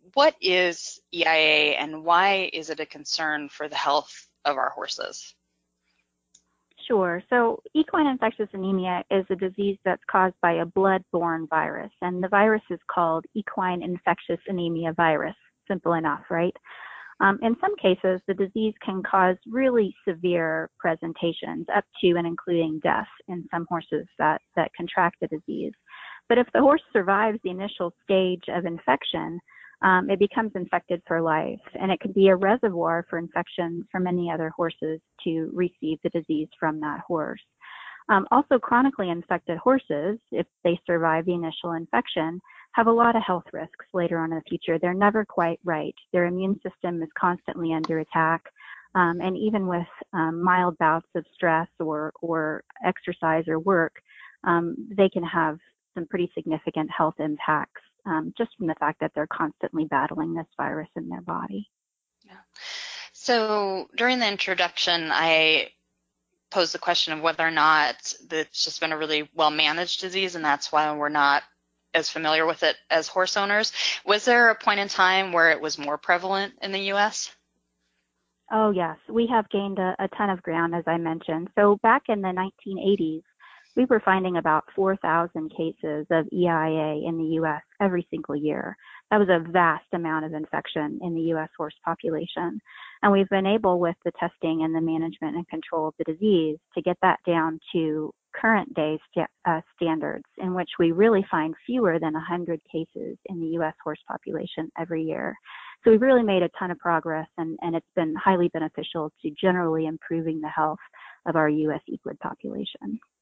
what is EIA and why is it a concern for the health of our horses? Sure. So equine infectious anemia is a disease that's caused by a blood-borne virus, and the virus is called equine infectious anemia virus. Simple enough, right? In some cases, the disease can cause really severe presentations, up to and including death in some horses that contract the disease. But if the horse survives the initial stage of infection, it becomes infected for life, and it can be a reservoir for infection for many other horses to receive the disease from that horse. Also, chronically infected horses, if they survive the initial infection, have a lot of health risks later on in the future. They're never quite right. Their immune system is constantly under attack, and even with mild bouts of stress or exercise or work, they can have some pretty significant health impacts just from the fact that they're constantly battling this virus in their body. Yeah. So during the introduction, I posed the question of whether or not it's just been a really well-managed disease, and that's why we're not as familiar with it as horse owners. Was there a point in time where it was more prevalent in the U.S.? Oh, yes. We have gained a ton of ground, as I mentioned. So back in the 1980s, we were finding about 4,000 cases of EIA in the U.S. every single year. That was a vast amount of infection in the U.S. horse population. And we've been able, with the testing and the management and control of the disease, to get that down to current day standards, in which we really find fewer than 100 cases in the U.S. horse population every year. So we've really made a ton of progress, and it's been highly beneficial to generally improving the health of our U.S. equid population.